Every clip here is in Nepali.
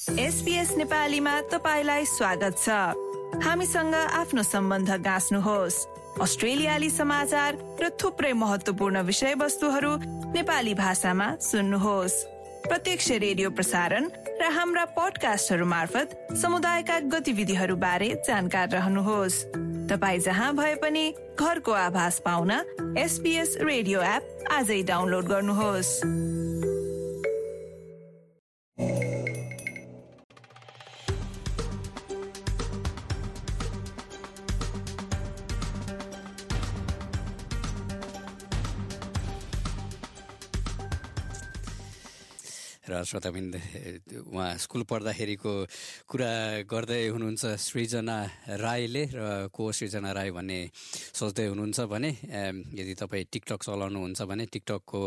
SBS नेपालीमा तपाईलाई स्वागत छ। हामीसँग आफ्नो सम्बन्ध गाँच्नुहोस्। अस्ट्रेलियाली समाचार र थुप्रै महत्त्वपूर्ण विषयवस्तुहरू नेपाली भाषामा सुन्नुहोस्। प्रत्यक्ष रेडियो प्रसारण र हाम्रा पडकास्टहरू मार्फत समुदायका गतिविधिहरू बारे जानकार रहनुहोस्। तपाईँ जहाँ भए पनि घरको आभास पाउन SBS रेडियो एप आजै डाउनलोड गर्नुहोस्। र श्रोताबिन्द उहाँ स्कुल पढ्दाखेरिको कुरा गर्दै हुनुहुन्छ सृजना राईले र को सृजना राई भन्ने सोच्दै हुनुहुन्छ भने यदि तपाईँ टिकटक चलाउनुहुन्छ भने टिकटकको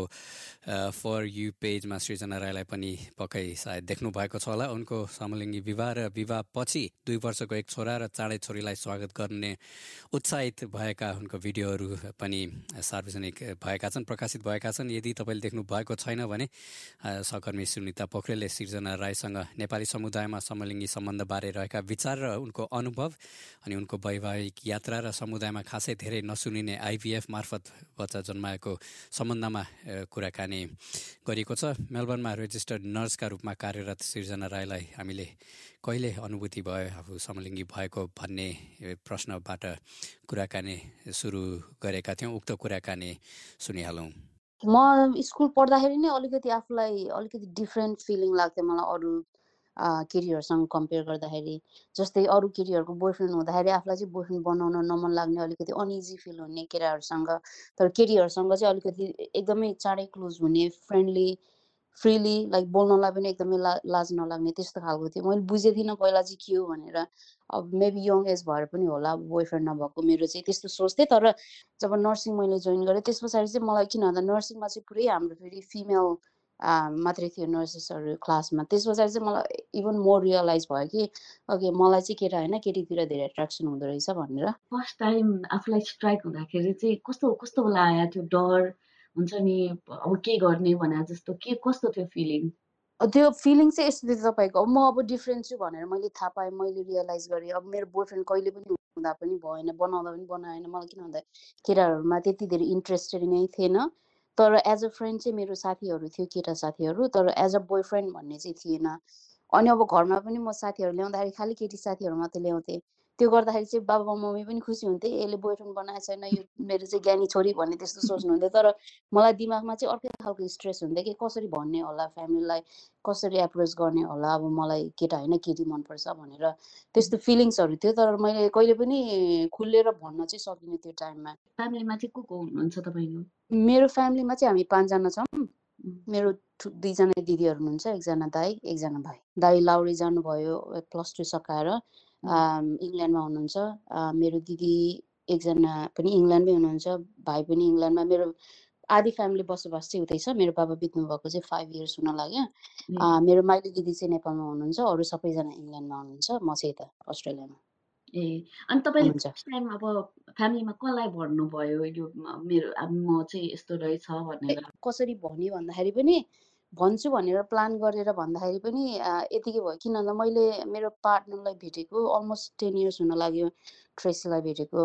फर यु पेजमा सृजना राईलाई पनि पक्कै सायद देख्नु भएको छ होला। उनको समलिङ्गी विवाह र विवाह पछि 2 वर्षको एक छोरा र चाँडै छोरीलाई स्वागत गर्ने उत्साहित भएका उनको भिडियोहरू पनि सार्वजनिक भएका छन्, प्रकाशित भएका छन्। यदि तपाईँले देख्नु भएको छैन भने सहकर्मी सुनिता पोखरेलले सृजना राईसँग नेपाली समुदायमा समलिङ्गी सम्बन्धबारे रहेका विचार र उनको अनुभव अनि उनको वैवाहिक यात्रा र समुदायमा खासै धेरै नसुनिने IVF मार्फत बच्चा जन्माएको सम्बन्धमा कुराकानी गरिएको छ। मेलबर्नमा रेजिस्टर्ड नर्सका रूपमा कार्यरत सृजना राईलाई हामीले कहिले अनुभूति भयो आफू समलिङ्गी भएको भन्ने प्रश्नबाट कुराकानी सुरु गरेका थियौँ। उक्त कुराकानी सुनिहालौँ। म स्कुल पढ्दाखेरि नै अलिकति आफूलाई अलिकति डिफ्रेन्ट फिलिङ लाग्थ्यो मलाई अरू केटीहरूसँग कम्पेयर गर्दाखेरि। जस्तै अरू केटीहरूको बोयफ्रेन्ड हुँदाखेरि आफूलाई चाहिँ बोयफ्रेन्ड बनाउन नमन लाग्ने, अलिकति अनइजी फिल हुने केटाहरूसँग। तर केटीहरूसँग चाहिँ अलिकति एकदमै चाँडै क्लोज हुने, फ्रिली लाइक बोल्नलाई पनि एकदमै लाज नलाग्ने त्यस्तो खालको थियो। मैले बुझेको थिइनँ पहिला चाहिँ के हो भनेर। अब मेबी यङ एज भएर पनि होला बोयफ्रेन्ड नभएको मेरो चाहिँ त्यस्तो सोच्थेँ। तर जब नर्सिङ मैले जोइन गरेँ त्यस पछाडि चाहिँ मलाई किन भन्दा नर्सिङमा चाहिँ पुरै हाम्रो फेरि फिमेल मात्रै थियो नर्सेसहरू क्लासमा। त्यस पछाडि चाहिँ मलाई इभन मोर रियलाइज भयो कि ओके मलाई चाहिँ केटा होइन केटीतिर धेरै एट्र्याक्सन हुँदो रहेछ भनेर। फर्स्ट टाइम आफूलाई स्ट्राइक हुँदाखेरि चाहिँ कस्तो लागेको थियो? डर हुन्छ नि, अब के गर्ने भने जस्तो के कस्तो थियो फिलिङ? त्यो फिलिङ चाहिँ यस्तो थियो तपाईँको, अब म अब डिफ्रेन्ट छु भनेर मैले थाहा पाएँ, मैले रियलाइज गरेँ। अब मेरो बोयफ्रेन्ड कहिले पनि हुँदा पनि भएन, बनाउँदा पनि बनाएन। मलाई किन भन्दा केटाहरूमा त्यति धेरै इन्ट्रेस्टेड नै थिएन। तर एज अ फ्रेन्ड चाहिँ मेरो साथीहरू थियो, केटा साथीहरू, तर एज अ बोयफ्रेन्ड भन्ने चाहिँ थिएन। अनि अब घरमा पनि म साथीहरू ल्याउँदाखेरि खालि केटी साथीहरू मात्रै ल्याउँथेँ। त्यो गर्दाखेरि चाहिँ बाबा मम्मी पनि खुसी हुन्थे, यसले बोयफ्रेन्ड बनाएको छैन, यो मेरो चाहिँ ज्ञानी छोरी भन्ने त्यस्तो सोच्नुहुन्थ्यो। तर मलाई दिमागमा चाहिँ अर्कै खालको स्ट्रेस हुन्थ्यो कि कसरी भन्ने होला फ्यामिलीलाई, कसरी एप्रोच गर्ने होला, अब मलाई केटा होइन केटी मनपर्छ भनेर त्यस्तो फिलिङ्सहरू थियो। तर मैले कहिले पनि खुलेर भन्न चाहिँ सकिनँ त्यो टाइममा। फ्यामिलीमा चाहिँ को हुनुहुन्छ तपाईँको? मेरो फ्यामिलीमा चाहिँ हामी 5 जना छौँ। मेरो 2 जना दिदीहरू हुनुहुन्छ, 1 जना दाइ 1 जना भाइ। दाइ लाउरी जानुभयो +2 सकाएर, इङ्ल्यान्डमा हुनुहुन्छ। मेरो दिदी 1 जना पनि इङ्ल्यान्डमै हुनुहुन्छ, भाइ पनि इङ्ल्यान्डमा। मेरो आधी फ्यामिली बसोबास चाहिँ उतै छ। मेरो बाबा बित्नु भएको चाहिँ 5 इयर्स हुन लाग्यो। मेरो माइली दिदी चाहिँ नेपालमा हुनुहुन्छ, अरू सबैजना इङ्ल्यान्डमा हुनुहुन्छ, म चाहिँ यता अस्ट्रेलियामा। अनि तपाईँले फर्स्ट टाइम अब फ्यामिलीमा कसलाई भन्नुभयो यो मेरो म चाहिँ यस्तो रहेछ भनेर? कसरी भन्यो भन्दाखेरि पनि भन्छु भनेर प्लान गरेर भन्दाखेरि पनि यतिकै भयो। किन भन्दा मैले मेरो पार्टनरलाई भेटेको अलमोस्ट 10 इयर्स हुन लाग्यो, ट्रेसीलाई भेटेको।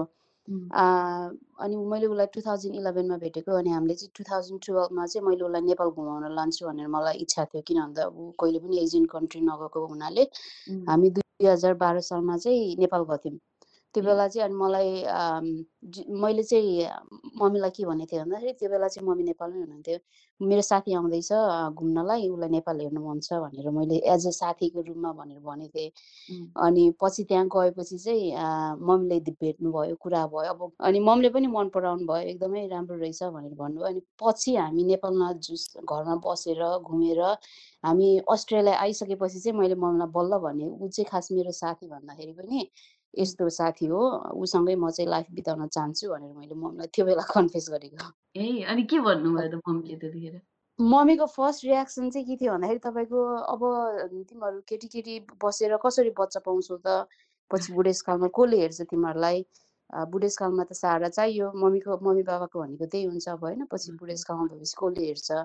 अनि मैले उसलाई 2011 मा भेटेको। अनि हामीले चाहिँ 2012 मा चाहिँ मैले उसलाई नेपाल घुमाउन लान्छु भनेर मलाई इच्छा थियो। किन भन्दा ऊ कहिले पनि एजियन कन्ट्री नगएको हुनाले हामी 2012 सालमा चाहिँ नेपाल गएको थियौँ। त्यो बेला चाहिँ अनि मलाई मैले चाहिँ मम्मीलाई के भनेको थिएँ भन्दाखेरि त्यो बेला चाहिँ मम्मी नेपालमै हुनुहुन्थ्यो। मेरो साथी आउँदैछ घुम्नलाई, उसलाई नेपाल हेर्नु मन छ भनेर मैले एज अ साथीको रूपमा भनेर भनेको थिएँ। अनि पछि त्यहाँ गएपछि चाहिँ मम्मीले भेट्नुभयो, कुरा भयो। अब अनि मम्मीले पनि मन पराउनु भयो, एकदमै राम्रो रहेछ भनेर भन्नुभयो। अनि पछि हामी नेपालमा घरमा बसेर घुमेर हामी अस्ट्रेलिया आइसकेपछि चाहिँ मैले मम्मीलाई बल्ल भने ऊ चाहिँ खास मेरो साथी भन्दाखेरि पनि यस्तो साथी हो, उसँगै म चाहिँ लाइफ बिताउन चाहन्छु भनेर मैले मम्मीलाई त्यो बेला कन्फेस गरेको। अनि के भन्नुभयो त मम्मीले त्यतिखेर? मम्मीको फर्स्ट रियाक्सन चाहिँ के थियो भन्दाखेरि तपाईँको अब तिमीहरू केटी बसेर कसरी बच्चा पाउँछौ त, पछि बुढेसकालमा कसले हेर्छ तिमीहरूलाई, बुढेसकालमा त सहारा चाहियो। मम्मी बाबाको भनेको त्यही हुन्छ अब होइन, पछि बुढेसकालमा भएपछि कसले हेर्छ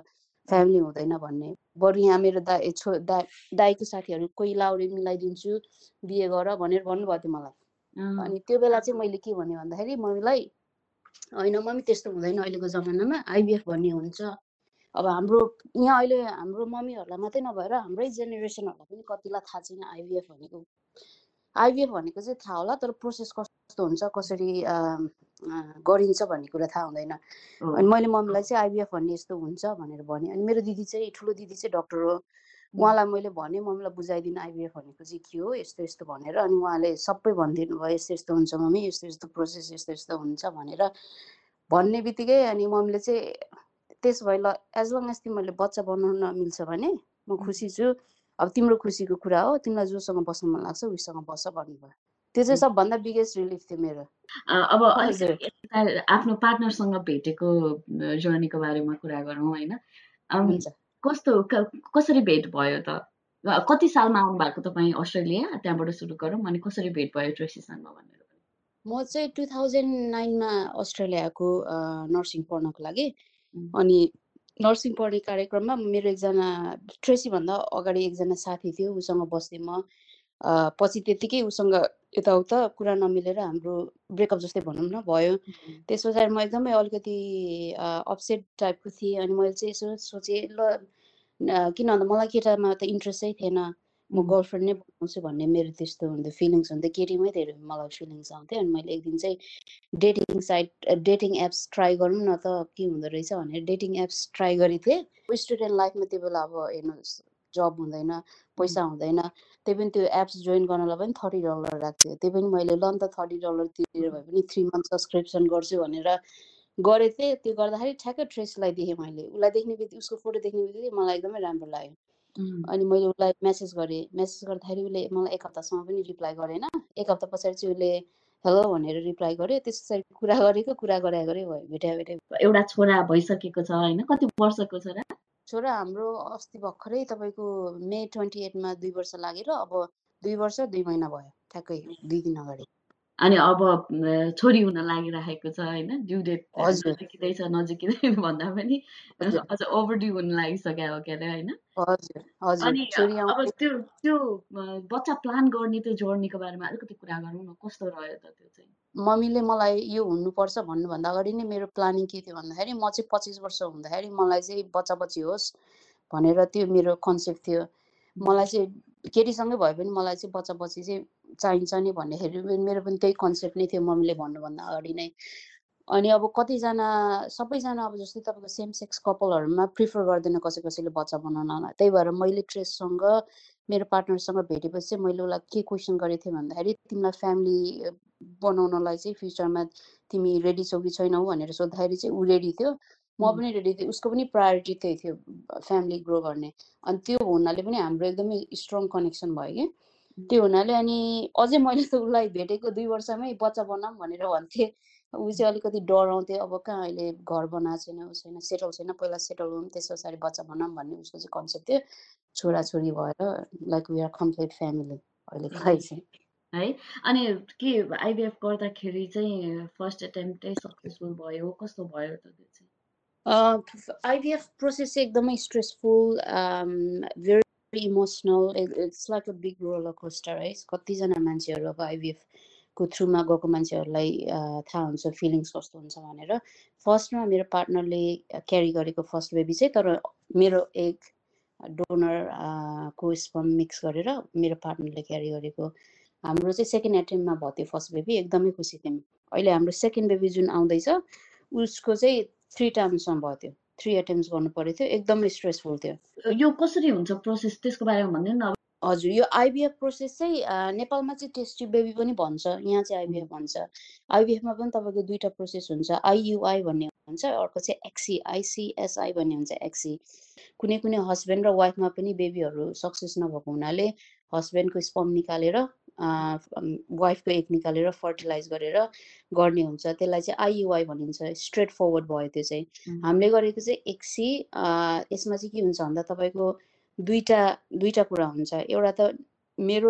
फ्यामिली हुँदैन भन्ने। बरु यहाँ मेरो दाईको साथीहरू कोही लाउरे मिलाइदिन्छु बिहे गर भनेर भन्नुभएको थियो मलाई। अनि त्यो बेला चाहिँ मैले के भने भन्दाखेरि मम्मीलाई, होइन मम्मी त्यस्तो हुँदैन, अहिलेको जमानामा आइभीएफ भन्ने हुन्छ। अब हाम्रो यहाँ अहिले हाम्रो मम्मीहरूलाई मात्रै नभएर हाम्रै जेनेरेसनहरूलाई पनि कतिलाई थाहा छैन आइभीएफ भनेको। आइभीएफ भनेको चाहिँ थाहा होला, तर प्रोसेस कस्तो हुन्छ, कसरी गरिन्छ भन्ने कुरा थाहा हुँदैन। अनि मैले मम्मीलाई चाहिँ आइभीएफ भन्ने यस्तो हुन्छ भनेर भने। अनि मेरो दिदी चाहिँ, ठुलो दिदी चाहिँ डक्टर हो, उहाँलाई मैले भने मम्मीलाई बुझाइदिनु आइभीएफ भनेको चाहिँ के हो, यस्तो यस्तो भनेर। अनि उहाँले सबै भनिदिनु भयो, यस्तो यस्तो हुन्छ मम्मी, यस्तो यस्तो प्रोसेस यस्तो यस्तो हुन्छ भनेर भन्ने बित्तिकै अनि मम्मीले चाहिँ त्यसो भए ल एज लङ एज तिमीले बच्चा बनाउन मिल्छ भने म खुसी छु, अब तिम्रो खुसीको कुरा हो, तिमीलाई जोसँग बस्न मन लाग्छ उसँग बस भन्नुभयो। त्यो चाहिँ सबभन्दा बिगेस्ट रिलिफ थियो मेरो। अब आफ्नो पार्टनरसँग भेटेको जर्नीको बारेमा कुरा गरौँ होइन। कसरी भेट भयो त? कति सालमा आउनु भएको तपाईँ अस्ट्रेलिया? त्यहाँबाट सुरु गरौँ। अनि कसरी भेट भयो ट्रेसीसँग भनेर? म चाहिँ 2009मा अस्ट्रेलियाको नर्सिङ पढ्नको लागि। अनि नर्सिङ पढ्ने कार्यक्रममा मेरो एकजना ट्रेसीभन्दा अगाडि एकजना साथी थियो, उसँग बस्थेँ म। पछि त्यतिकै उसँग यताउता कुरा नमिलेर हाम्रो ब्रेकअप जस्तै भनौँ न भयो। त्यस पछाडि म एकदमै अलिकति अपसेट टाइपको थिएँ। अनि मैले चाहिँ यसो सोचेँ ल किन भन्दा मलाई केटामा त इन्ट्रेस्टै थिएन, म गर्लफ्रेन्ड नै बनाउँछु भन्ने मेरो त्यस्तो हुन्थ्यो, फिलिङ्स हुन्थ्यो, केटीमै धेरै मलाई फिलिङ्स आउँथ्यो। अनि मैले एक दिन चाहिँ डेटिङ एप्स ट्राई गरौँ न त के हुँदो रहेछ भनेर डेटिङ एप्स ट्राई गरेको थिएँ। स्टुडेन्ट लाइफमा त्यो बेला अब हेर्नुहोस् जब हुँदैन, पैसा हुँदैन, त्यही पनि त्यो एप्स जोइन गर्नलाई पनि $30 लाग्थ्यो। त्यही पनि मैले ल त $30 तिरेर भए पनि 3 मन्थ सब्सक्रिप्सन गर्छु भनेर गरेको थिएँ। त्यो गर्दाखेरि ठ्याक्कै ट्रेसलाई देखेँ मैले। उसलाई देख्ने बित्तिकै, उसको फोटो देख्ने बित्तिकै मलाई एकदमै राम्रो लाग्यो। अनि मैले उसलाई मेसेज गरेँ। मेसेज गर्दाखेरि उसले मलाई 1 हप्तासम्म पनि रिप्लाई गरेन। 1 हप्ता पछाडि चाहिँ उसले हेलो भनेर रिप्लाई गर्यो। त्यस पछाडि कुरा गरेको कुरा गरे भयो, भेटे। एउटा छोरा भइसकेको छ होइन? कति वर्षको छोरा? छोरा हाम्रो अस्ति भर्खरै तपाईँको मे 28मा 2 वर्ष लागेर अब 2 वर्ष 2 महिना भयो, ठ्याक्कै 2 दिन अगाडि। अनि अब छोरी हुन लागिरहेको छ होइन? ड्यु डेट नजिकै भन्दा पनि अझ ओभरड्यु हुन लागिसक्यो हो के अरे होइन? अनि अब त्यो बच्चा प्लान गर्ने त्यो जर्नीको बारेमा अलिकति कुरा गरौँ न, कस्तो रह्यो त त्यो चाहिँ? मम्मीले मलाई यो हुनुपर्छ भन्नुभन्दा अगाडि नै मेरो प्लानिङ के थियो भन्दाखेरि म चाहिँ 25 वर्ष हुँदाखेरि मलाई चाहिँ बच्चा बच्ची होस् भनेर त्यो मेरो कन्सेप्ट थियो। मलाई चाहिँ केटीसँगै भए पनि मलाई चाहिँ बच्चा बच्ची चाहिँ चाहिन्छ नि भन्दाखेरि मेरो पनि त्यही कन्सेप्ट नै थियो मम्मीले भन्नुभन्दा अगाडि नै। अनि अब कतिजना सबैजना अब जस्तै तपाईँको सेम सेक्स कपलहरूमा प्रिफर गर्दैन कसैले बच्चा बनाउनलाई। त्यही भएर मैले ट्रेससँग मेरो पार्टनरसँग भेटेपछि चाहिँ मैले उसलाई के क्वेसन गरेको थिएँ भन्दाखेरि तिमीलाई फ्यामिली बनाउनलाई चाहिँ फ्युचरमा तिमी रेडी छौ कि छैनौ भनेर सोद्धाखेरि चाहिँ ऊ रेडी थियो, म पनि रेडी थिएँ। उसको पनि प्रायोरिटी त्यही थियो, फ्यामिली ग्रो गर्ने। अनि त्यो हुनाले पनि हाम्रो एकदमै स्ट्रङ कनेक्सन भयो कि त्यो हुनाले। अनि अझै मैले त उसलाई भेटेको 2 वर्षमै बच्चा बनाऊँ भनेर भन्थेँ। ऊ चाहिँ अलिकति डराउँथ्यो, अब कहाँ अहिले घर बनाएको छैन, ऊ छैन, सेटल छैन, पहिला सेटल हुँ त्यस पछाडि बच्चा बनाऊँ भन्ने उसको चाहिँ कन्सेप्ट थियो। छोराछोरी भएर like we are complete family अहिलेको लागि चाहिँ है। अनि के आइभीएफ गर्दाखेरि चाहिँ फर्स्ट एटेम्प्टै सक्सेसफुल भयो, कस्तो भयो त त्यो चाहिँ? आइभीएफ प्रोसेस चाहिँ एकदमै stressful, very emotional, it's like a big roller coaster है। कतिजना मान्छेहरू अब आइभीएफ को थ्रुमा गएको मान्छेहरूलाई थाहा हुन्छ फिलिङ्स कस्तो हुन्छ भनेर। फर्स्टमा मेरो पार्टनरले क्यारी गरेको फर्स्ट बेबी चाहिँ, तर मेरो एग डोनर को स्पर्म मिक्स गरेर मेरो पार्टनरले क्यारी गरेको। हाम्रो चाहिँ सेकेन्ड एटेम्पमा भयो त्यो फर्स्ट बेबी, एकदमै खुसी थियौँ। अहिले हाम्रो सेकेन्ड बेबी जुन आउँदैछ उसको चाहिँ 3 टाइम्समा भयो त्यो, 3 एटेम्प्ट्स गर्नु परेको थियो, एकदमै स्ट्रेसफुल थियो। यो कसरी हुन्छ प्रोसेस त्यसको बारेमा भन्दैन न? हजुर, यो आइभीएफ प्रोसेस चाहिँ नेपालमा चाहिँ टेस्ट ट्युब बेबी पनि भन्छ, यहाँ चाहिँ आइभीएफ भन्छ। आइभीएफमा पनि तपाईँको 2टा प्रोसेस हुन्छ, आइयुआई भन्ने हुन्छ, अर्को चाहिँ एक्सी आइसिएसआई भन्ने हुन्छ। एक्सी कुनै कुनै हस्बेन्ड र वाइफमा पनि बेबीहरू सक्सेस नभएको हुनाले हस्बेन्डको स्पर्म निकालेर वाइफको एग निकालेर फर्टिलाइज गरेर गर्ने हुन्छ, त्यसलाई चाहिँ आइयुआई भनिन्छ। स्ट्रेट फरवर्ड भयो त्यो चाहिँ। हामीले गरेको चाहिँ एक्सी। यसमा चाहिँ के हुन्छ भन्दा तपाईँको दुईटा कुरा हुन्छ। एउटा त मेरो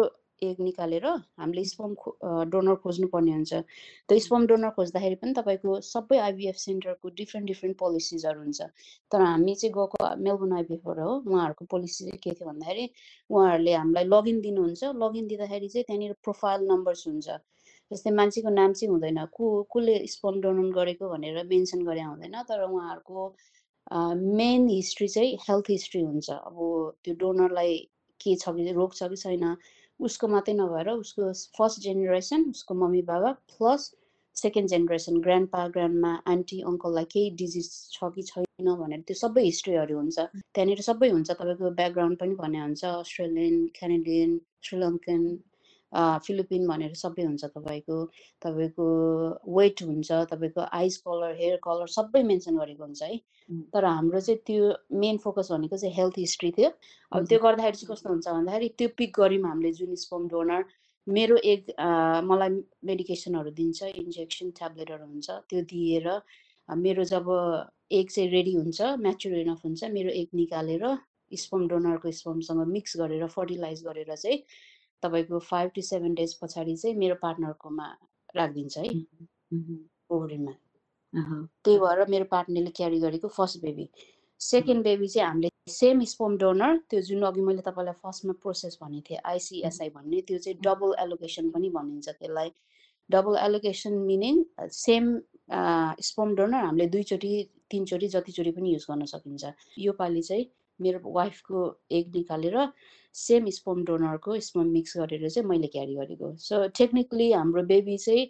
एग निकालेर हामीले स्पर्म डोनर खोज्नुपर्ने हुन्छ। त्यो स्पर्म डोनर खोज्दाखेरि पनि तपाईँको सबै आइभीएफ सेन्टरको डिफ्रेन्ट पोलिसिजहरू हुन्छ। तर हामी चाहिँ गएको मेलबोर्न आइभीएफबाट हो। उहाँहरूको पोलिसी चाहिँ के थियो भन्दाखेरि उहाँहरूले हामीलाई लगइन दिनुहुन्छ। लगइन दिँदाखेरि चाहिँ त्यहाँनिर प्रोफाइल नम्बर्स हुन्छ। जस्तै मान्छेको नाम चाहिँ हुँदैन, कसले स्पर्म डोनर गरेको भनेर मेन्सन गरे हुँदैन, तर उहाँहरूको मेन हिस्ट्री चाहिँ हेल्थ हिस्ट्री हुन्छ। अब त्यो डोनरलाई के छ कि रोग छ कि छैन उसको मात्रै नभएर उसको फर्स्ट जेनेरेसन, उसको मम्मी बाबा plus second generation grandpa grandma aunty अङ्कललाई केही डिजिज छ कि छैन भनेर त्यो सबै हिस्ट्रीहरू हुन्छ। त्यहाँनिर सबै हुन्छ। तपाईँको ब्याकग्राउन्ड पनि भने हुन्छ, अस्ट्रेलियन, क्यानेडियन, श्रीलङ्कन, फिलिपिन भनेर सबै हुन्छ। तपाईँको वेट हुन्छ, तपाईँको आइज कलर, हेयर कलर सबै मेन्सन गरेको हुन्छ है। तर हाम्रो चाहिँ त्यो मेन फोकस भनेको चाहिँ हेल्थ हिस्ट्री थियो। अब त्यो गर्दाखेरि चाहिँ कस्तो हुन्छ भन्दाखेरि त्यो पिक गऱ्यौँ हामीले जुन स्पर्म डोनर। मेरो एक मलाई मेडिकेसनहरू दिन्छ, इन्जेक्सन ट्याब्लेटहरू हुन्छ, त्यो दिएर मेरो जब एग चाहिँ रेडी हुन्छ, म्याच्योर इनफ हुन्छ, मेरो एग निकालेर स्पर्म डोनरको स्पर्मसँग मिक्स गरेर फर्टिलाइज गरेर चाहिँ तपाईँको 5 to 7 days पछाडि चाहिँ मेरो पार्टनरकोमा राखिदिन्छ है ओभरीमा। त्यही भएर मेरो पार्टनरले क्यारी गरेको फर्स्ट बेबी। सेकेन्ड बेबी चाहिँ हामीले सेम स्पर्म डोनर, त्यो जुन अघि मैले तपाईँलाई फर्स्टमा प्रोसेस भनेको थिएँ ICSI भन्ने, त्यो चाहिँ डबल एलोकेसन पनि भनिन्छ त्यसलाई। Double allocation meaning same sperm donor हामीले 2 चोटि 3 चोटि जतिचोटि पनि युज गर्न सकिन्छ। योपालि चाहिँ मेरो वाइफको एग निकालेर सेम स्पर्म डोनरको स्पर्म मिक्स गरेर चाहिँ मैले क्यारी गरेको। सो टेक्निकली हाम्रो बेबी चाहिँ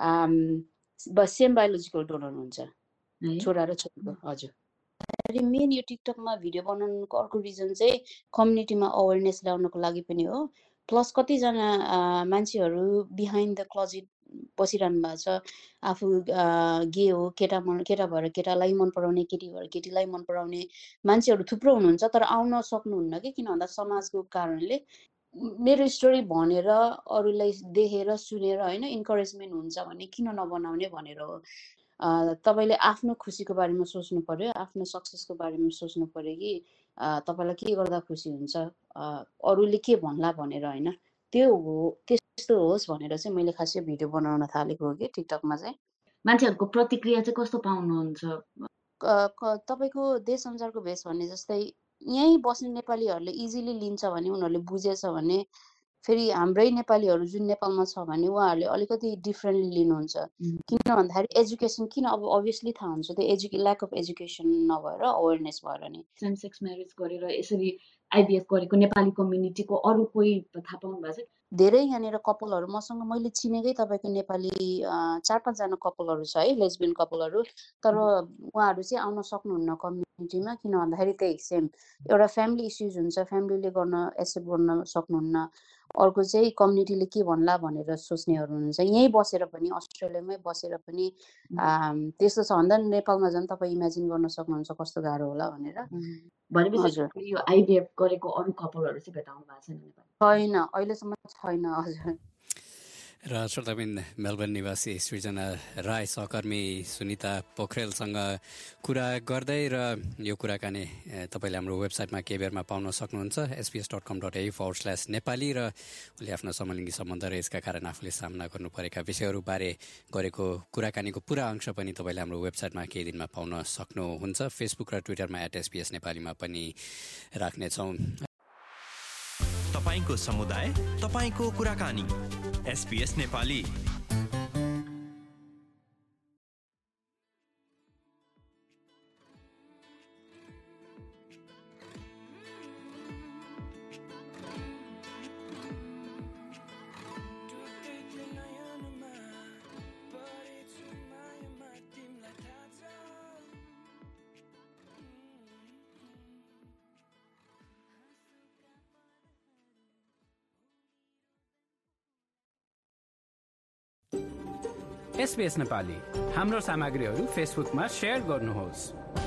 सेम बायोलोजिकल डोनर हुन्छ, छोरा र छोरीको। हजुर। मेन यो टिकटकमा भिडियो बनाउनुको अर्को रिजन चाहिँ कम्युनिटीमा अवेरनेस ल्याउनको लागि पनि हो। प्लस कतिजना मान्छेहरू बिहाइन्ड द क्लोजेट बसिरहनु भएको छ। आफू गे हो, केटा भएर केटालाई मन पराउने, केटी भएर केटीलाई मन पराउने मान्छेहरू थुप्रो हुनुहुन्छ, तर आउन सक्नुहुन्न कि किन भन्दा समाजको कारणले। मेरो स्टोरी भनेर अरूलाई देखेर सुनेर होइन इन्करेजमेन्ट हुन्छ भने किन नबनाउने भनेर हो। तपाईँले आफ्नो खुसीको बारेमा सोच्नु पर्यो, आफ्नो सक्सेसको बारेमा सोच्नु पर्यो कि तपाईँलाई के गर्दा खुसी हुन्छ, अरूले के भन्ला भनेर होइन। त्यो हो, त्यस्तो होस् भनेर चाहिँ मैले खास यो भिडियो बनाउन थालेको हो कि टिकटकमा चाहिँ। मान्छेहरूको प्रतिक्रिया चाहिँ कस्तो पाउनुहुन्छ? तपाईँको देश संसारको भेष भन्ने जस्तै यहीँ बस्ने नेपालीहरूले इजिली लिन्छ भने, उनीहरूले बुझेछ भने, फेरि हाम्रै नेपालीहरू जुन नेपालमा छ भने उहाँहरूले अलिकति डिफ्रेन्टली लिनुहुन्छ। किन भन्दाखेरि एजुकेसन किन, अब अभियसली थाहा हुन्छ त्यो ल्याक अफ एजुकेसन नभएर अवेरनेस भएर नै। सेम सेक्स म्यारेज गरेर यसरी आइभीएफ गरेको नेपाली कम्युनिटीको अरू कोही थाहा पाउनु भएको छ? धेरै यहाँनिर कपलहरू मसँग मैले चिनेकै तपाईँको नेपाली 4-5 जना कपलहरू छ है, लेस्बियन कपलहरू। तर उहाँहरू चाहिँ आउन सक्नुहुन्न कम्युनिटीमा। किन भन्दाखेरि त्यही सेम एउटा फ्यामिली इस्युज हुन्छ, फ्यामिलीले गर्न एक्सेप्ट गर्न सक्नुहुन्न। अर्को चाहिँ कम्युनिटीले के भन्ला भनेर सोच्नेहरू हुनुहुन्छ। यहीँ बसेर पनि, अस्ट्रेलियामै बसेर पनि त्यस्तो छ भन्दा नेपालमा झन् तपाईँ इमेजिन गर्न सक्नुहुन्छ कस्तो गाह्रो होला भनेर। भनेपछि यो आइभीएफ गरेको अरू कपलहरू चाहिँ भेटाउनु भएको छैन? छैन, अहिलेसम्म छैन। हजुर। र श्रोताबिन, मेलबर्न निवासी सृजना राई सहकर्मी सुनिता पोखरेलसँग कुरा गर्दै र यो कुराकानी तपाईँले हाम्रो वेबसाइटमा केही बेरमा पाउन सक्नुहुन्छ, sbs.com.au/नेपाली। र उसले आफ्नो समलिङ्गी सम्बन्ध र यसका कारण आफूले सामना गर्नु परेका विषयहरूबारे गरेको कुराकानीको पुरा अंश पनि तपाईँले हाम्रो वेबसाइटमा केही दिनमा पाउन सक्नुहुन्छ। फेसबुक र ट्विटरमा @SBS नेपालीमा पनि राख्नेछौँ। तपाईको समुदाय, तपाईको कुराकानी, SBS नेपाली। SBS नेपाली हाम्रो सामग्रीहरू फेसबुकमा शेयर गर्नुहोस्।